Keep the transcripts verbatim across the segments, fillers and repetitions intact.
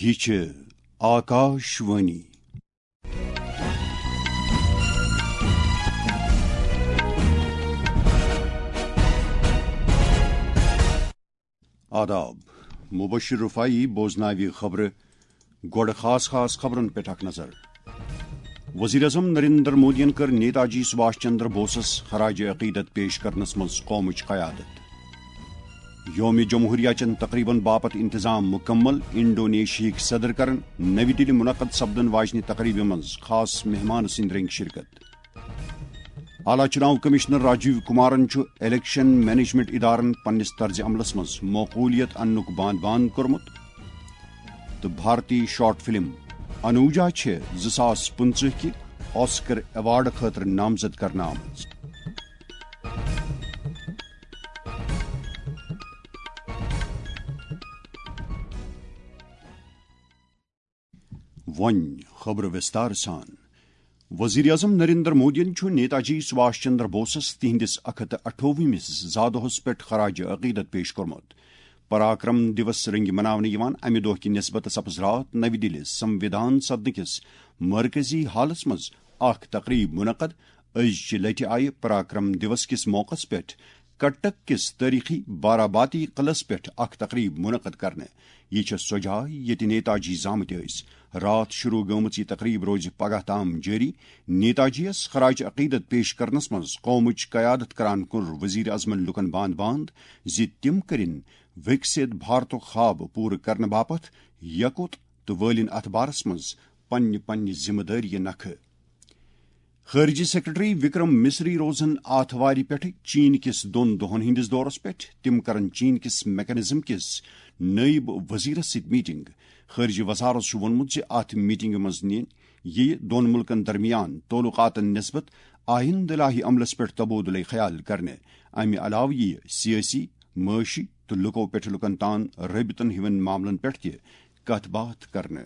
یہ چھ آکاش وانی آداب مبشر رفائی بوزناوی خبر گوڑ خاص خاص خبرن پہ اخ نظر وزیر اعظم نریندر مودین کر نیتا جی سبھاش چندر بوسس خراج عقیدت پیش کرنس مز قومچ قیادت یوم جمہوریہ چن تقریباً باپت انتظام مکمل انڈونیشیاک صدر کرن نوی دلی منعقد سپدن واجنہ تقریب مز خاص مہمان سند رنگ شرکت اعلی چناو کمشنر راجیو کمارن الیکشن مینجمنٹ ادارن پنس طرز عملس مز موقولیت انک باند باند کورمت تو بھارتی شارٹ فلم انوجا زاس پنچہ کہ آسکر ایوارڈ خاطر نامزد کرنا آمت ون خبر وستار سان وزیر اعظم نریندر مودین نیتا جی سبھاش چندر بوسس تہندس اک ہتھ اٹھووہمس زادہس پہ خراج عقیدت پیش کورمت پراکرم دیوس رنگ مناونہ امہ دہ کہ نسبت سپز رات نوی دلی سمویدھان سدن کس مرکزی ہالس مز اخ تقریب منعقد ازچہ لٹہ آئی پراکرم دیوس کس موقع پہ کٹک کس تاریخی باراباتی قلعس پہ اخ تقریب منعقد کرنے یہ سو جائے یت نیتا جی زامت یس رات شروع گمت یہ تقریب روز پگہ تام جاری نیتا جی یس خراج عقیدت پیش کرنس مز قومچ قیادت کران کور وزیر اعظمن لکن باند باند زی تم کرن وکست بھارت خواب پور کرنے باپت یکت تو ولن اتھ بارس مز پنہ پنہ ذمہ داری نکھ خارجی سیکرٹری وکرم مسری روزن آتھوار پہ چین کس دون دہن ہندس دورس پہ تم کرن چین کس میکنزم کس نائب وزیرس ست میٹنگ خارجی وزارت وونمت ات میٹنگ مز نین یہ دون ملکن درمیان تعلقات نسبت آئند لاہی عملس پہ تبادلہ خیال کرنے امہ علاوہ یہ سیاسی معاشی تو لکو پہ لکن تان رابطن ہون معاملن پہ تہ کت بات کرنے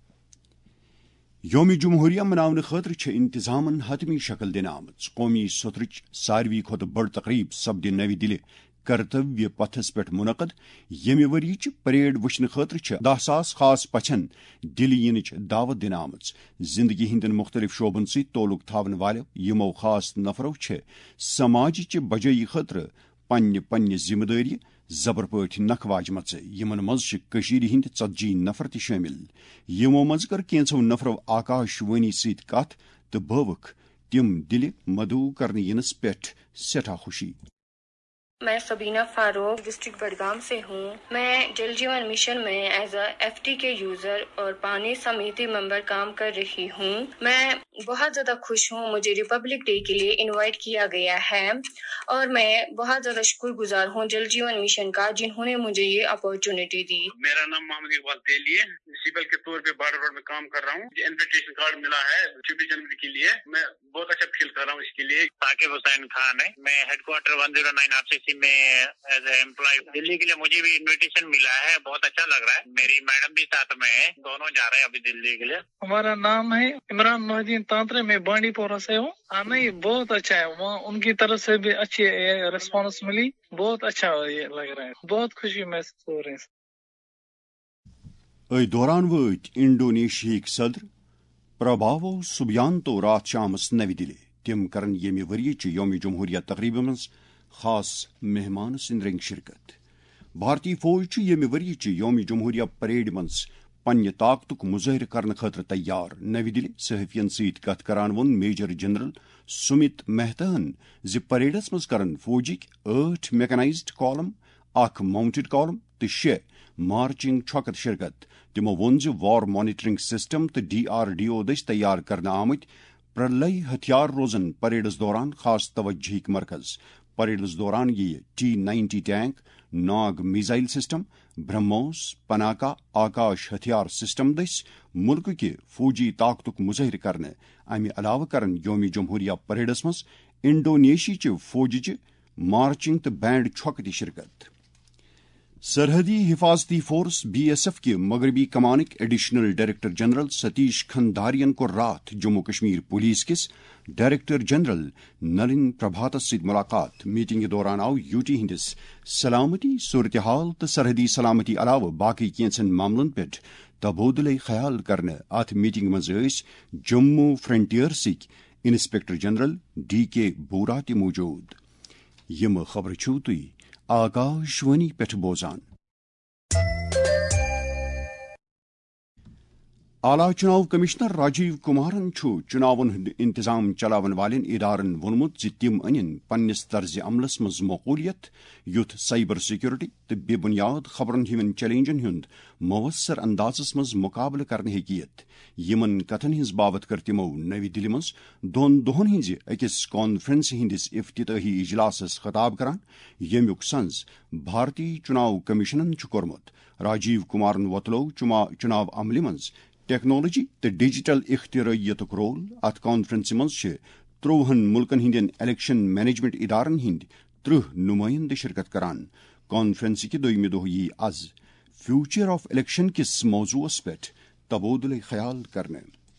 یوم جمہوریہ مناونہ خاطر انتظامن حتمی شکل دن آمت قومی سترچ ساروی کھت بڑ تقریب سپد نوی دلی کرتویہ پتھس پہ منعقد یمہ وریچ پریڈ وچھن خاطر دہ ساس خاص پچھن دلی ینچ دعوت دن آمت زندگی ہندن مختلف شعبن ست تعلق تھاون والو یمو خاص نفرو سماج بجائی خاطر پنہ پنہ ذمہ داری زبر پاٹ نکھ واجمت یمن مز ہند ژتجی نفر تہ شامل یمو مز کر کینژو نفرو آکاش وانی ست کت تو بوک تم دل مدعو کرنے ینس پہ سٹھا خوشی میں سبینہ فاروق ڈسٹرکٹ بڈگام سے ہوں۔ میں جل جیون مشن میں ایز اے ایف ٹی کے یوزر اور پانی سمیتی ممبر کام کر رہی ہوں۔ میں بہت زیادہ خوش ہوں، مجھے ریپبلک ڈے کے لیے انوائٹ کیا گیا ہے اور میں بہت زیادہ شکر گزار ہوں جل جیون مشن کا جنہوں نے مجھے یہ اپارچونیٹی دی۔ میرا نام محمد اقبال تیلی ہے، سیول کے طور پہ بارڈر روڈ میں کام کر رہا ہوں۔ انویٹیشن کارڈ ملا ہے چھبیس جنوری کے لیے، میں بہت اچھا فیل کر رہا ہوں اس کے لیے۔ ثاقب حسین خان ہے، میں headquarter one zero nine R C C میں ایز اے امپلائی دلی کے لیے مجھے بھی انویٹیشن ملا ہے، بہت اچھا لگ رہا ہے۔ میری میڈم بھی ساتھ میں ہے، دونوں جا رہے ہیں ابھی دلی کے لیے۔ ہمارا نام ہے عمران محدین تانترے، میں بانڈی پورہ سے ہوں۔ ہاں نہیں بہت اچھا ہے، وہاں ان کی طرف سے بھی اچھی ریسپانس ملی، بہت اچھا یہ لگ رہا ہے، بہت خوشی محسوس ہو رہی ہے۔ ای دوران وت انڈونیشیاک صدر پراباوو سبیانتو رات شامس نوی دلی تم کرن یمہ وریچ یوم جمہوریہ تقریب مز خاص مہمان سند رنگ شرکت۔ بھارتی فوج یمہ وریچ یوم جمہوریہ پریڈ مز پنہ طاقتک مظاہرہ کرنے خاطر تیار۔ نوی دلی صحافین ست کت کران وون میجر جنرل سمت مہتاہن زِ پریڈس مز کرن فوجک ٲٹھ میکنائزڈ کالم، اکھ ماؤنٹڈ کالم تو شے مارچنگ چھوکت شرکت۔ تمو وون زِ وار مانیٹرنگ سسٹم تو ڈی آر ڈی او دس تیار کرنے آمت پرلئی ہتھیار روزن پریڈس دوران خاص توجہ مرکز۔ پریڈس دوران یہ T ninety tank, Nag missile system, BrahMos, Pinaka Akash ہتھیار سسٹم دس ملک کے فوجی طاقتک مظاہرہ کرنے امہ علاوہ کرن یوم جمہوریہ پریڈس مز انڈونیشی چہ فوجچہ مارچنگ تو بینڈ چھوکتی شرکت۔ سرحدی حفاظتی فورس بی ایس ایف کے مغربی کمانک ایڈیشنل ڈائریکٹر جنرل ستیش کھندارین کو رات جموں کشمیر پولیس کس ڈائریکٹر جنرل نلن پربھاتس ست ملاقات۔ میٹنگ دوران آو یو ٹی ہندس سلامتی صورتحال تو سرحدی سلامتی علاوہ باقی کینچن معاملن پہ تبادلے خیال کرنے ات میٹنگ مز جموں فرنٹیئرسک inspector general D K Bora تہ موجود. یم خبر چھو تھی آکاشوانی پہ بوزان. اعلی چناو کمشنر راجیو کمارن چناون ہند انتظام چلاون والن ادارن وونمت زِ تم ان پننس طرز عملس مز معقولیت یُتھ سائبر سیکورٹی تو بے بنیاد خبرن ہند چیلنجن ہند مؤثر اندازس مز مقابلہ کرنے ہیکیت. یمن کتھن ہز بابت کر تمو نوی دلی مز دون دہن ہز اکس کانفرنس ہندس افتتاحی اجلاسس خطاب کران یمیک سنز بھارتی چناو کمیشنن کورمت. راجیو کمارن وتلو چناو عملہ مز ٹیکنالوجی تو ڈیجیٹل اختراعیت رول. ات کانفرنس مز تروہن ملکن ہندین الیکشن مینجمنٹ ادارن ہند ترہ نمائندہ شرکت کران. کانفرنس کہ دویمہ دہ یی آز فیوچر آف الیکشن کس موضوعس پہ تبادلہ خیال کرنے.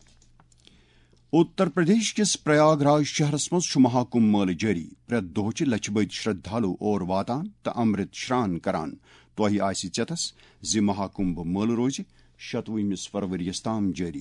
اتر پردیش کس پریاگ راج شہرس مز مہاکمبھ مٲلہ جاری. پریت دہ لچھ بد شردھالو اور واتان تو امرت شران کران. تہ آسہ ژیتس زِ مہاکمبھ مٲلہ روز شتوہمس فروریس تام جاری.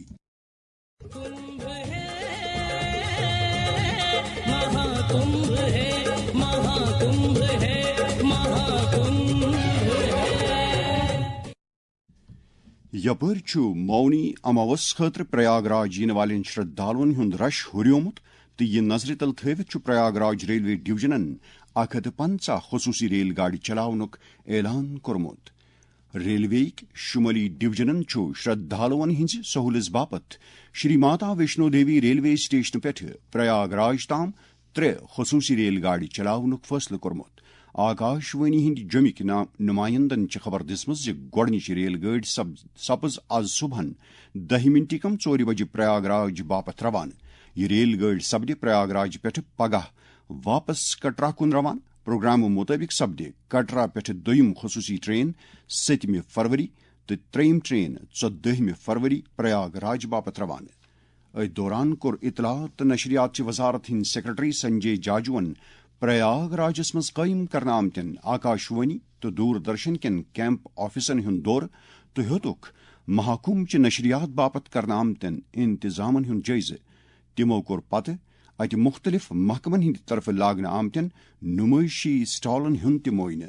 یپر مونی اماوس خاطر پریاگ راج ین والن شردھالون ہند رش ہریومت تو یہ نظر تل تھوت پریاگ راج ریلوے ڈویژنن اک ہتھ پنچہ خصوصی ریل گاڑی چلاونک اعلان کورمت. ریلویک شمالی ڈویژنن شردھالون ہز سہولت باپت شری ماتا ویشنو دیوی ریلوے سٹیشن پہ پریاگ راج تام ترے خصوصی ریل گاڑی چلاونک فیصلہ کورمت. آکاشوانی ہند جمک نمائندن خبر دژمژ گۄڈنِچ ریل گاڑی سپز آز صبحن دہ منٹی کم ژور بجے پریاگ راج باپت روانہ. یہ ریل گاڑی سپدِ پریاگ راج پہ پگہ واپس کٹرا کن روانہ. پروگرام مطابق سپدِ کٹرا پہ دویم خصوصی ٹرین ستمہ فروری تو تریم ٹرین ژۄدہمہ فروری پریاگ راج باپت روانہ. ات دوران کور اطلاعات تو نشریات وزارت ہند سیکرٹری سنجے جاجون پریاگ راجس مز قائم کرنے آمتن آکاشوانی تو دوردرشن کن کیمپ آفسن ہند دور تو ہیوتک محکمہ چہ نشریات باپت کرنے آمتن انتظامن ہند جائزہ. تمو کور پتہ ات مختلف محکمن ہند طرف لاگنہ آمتن نمائشی سٹالن ہند تہ معائنہ.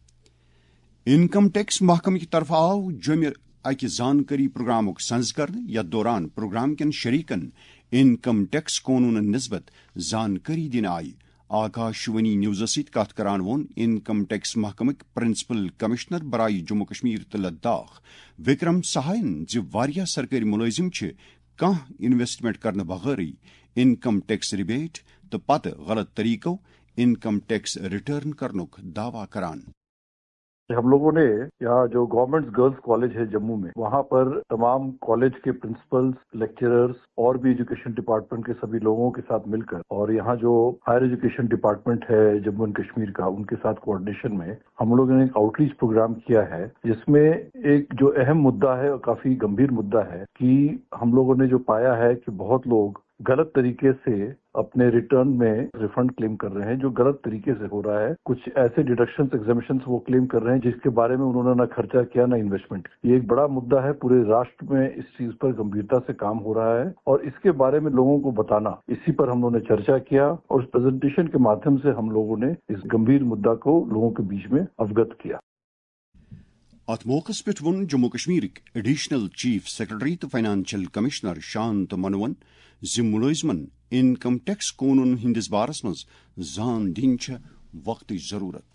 انکم ٹیکس محکمہ کی طرف آو جمع اکہ زانکاری پروگرامک سنز کرنے. یتھ دوران پروگرام کن شریکن انکم ٹیکس قونون نسبت زانکاری دن آئی. آکاشوانی نیوز ست کت کران وون انکم ٹیکس محکمک پرنسپل کمشنر برائے جموں کشمیر تو لداخ وکرم سہائن زِ واریاہ سرکاری ملازم چھ کانٛہہ انویسٹمنٹ کرنے بغٲرٕے انکم ٹیکس ربیٹ تو پتہ غلط طریقوں انکم ٹیکس ریٹرن کرنک دعویٰ کران. ہم لوگوں نے یہاں جو گورنمنٹ گرلز کالج ہے جموں میں وہاں پر تمام کالج کے پرنسپلز لیکچررز اور بھی ایجوکیشن ڈپارٹمنٹ کے سبھی لوگوں کے ساتھ مل کر اور یہاں جو ہائر ایجوکیشن ڈپارٹمنٹ ہے جموں اینڈ کشمیر کا ان کے ساتھ کوآرڈینیشن میں ہم لوگوں نے ایک آؤٹ ریچ پروگرام کیا ہے جس میں ایک جو اہم مدعا ہے اور کافی گمبھیر مدعا ہے کہ ہم لوگوں نے جو پایا ہے کہ بہت لوگ غلط طریقے سے اپنے ریٹرن میں ریفنڈ کلیم کر رہے ہیں جو غلط طریقے سے ہو رہا ہے. کچھ ایسے ڈیڈکشنز ایگزامشنز وہ کلیم کر رہے ہیں جس کے بارے میں انہوں نے نہ خرچہ کیا نہ انویسٹمنٹ. یہ ایک بڑا مدعا ہے, پورے راشٹر میں اس چیز پر گمبھیرتا سے کام ہو رہا ہے اور اس کے بارے میں لوگوں کو بتانا, اسی پر ہم لوگوں نے چرچا کیا اور اس پریزنٹیشن کے مادھیم سے ہم لوگوں نے اس گمبھیر مدعا کو لوگوں کے بیچ میں اوگت کیا. ات موقع پہ ون جموں کشمیرک ایڈیشنل چیف سیکرٹری تو فائنانشل کمشنر شانت منون زِ ملازمن انکم ٹیکس قونون ہندس بارس مز زان دن وقت ضرورت.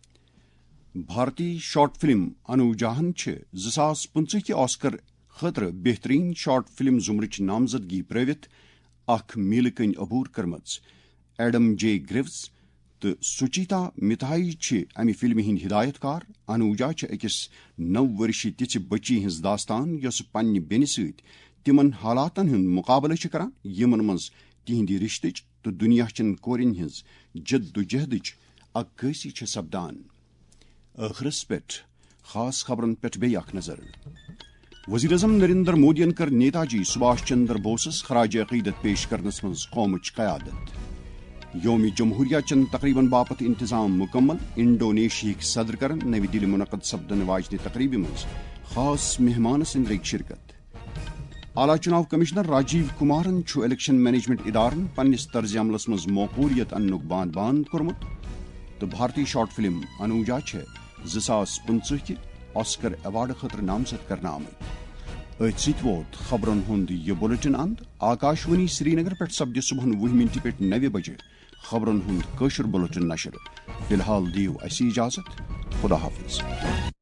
بھارتی شارٹ فلم انوجاہن زاس پنچہ کہ آسکر خاطر بہترین شارٹ فلم زمرچ نامزدگی پرٲوِتھ اخ میلہ کن عبور کرمژ. ایڈم جے گریوز تو سچیتا متھائی امہ فلمہ ہند ہدایت کار. انوجا اکس نو ورشی تِژھ بچی ہز داستان یس پنہ بینہ ست تمن حالاتن ہند مقابلہ کران یمن مز تہندِ رشتچ تو دنیا چن کورین ہز جد و جہدچ عکاسی چھ سپدان. ٲخرس پہ خاص خبرن پہ بیٚیہِ اکھ نظر. وزیر اعظم نریندر مودین کر نیتاجی سبھاش چندر بوسس خراج عقیدت پیش کرنس مز قومچ قیادت. یوم جمہوریہ چن تقریباً باپت انتظام مکمل. انڈونیشیاہک صدر کرن نوی دلی منعقد سپدن واجنہ تقریبہ مز خاص مہمان سندر شرکت. اعلی چناو کمشنر راجیو کمارن چھُ الیکشن مینجمنٹ ادارن پننس طرز عملس مز موقوریت اننُک باند باند کورمت تو بھارتی شارٹ فلم انوجا چھ زاس پنچہ کہ آسکر ایوارڈ خاطر نامزد کرنا آمت. ات ست ووت خبرن ہند یہ بلٹن اند. آکاشوانی سری نگر پہ سپدِ صبح وہ منٹ پہ نو بجے خبرن ہند کٲشُر بلٹن نشر. فی الحال دیو اسی اجازت. خدا حافظ.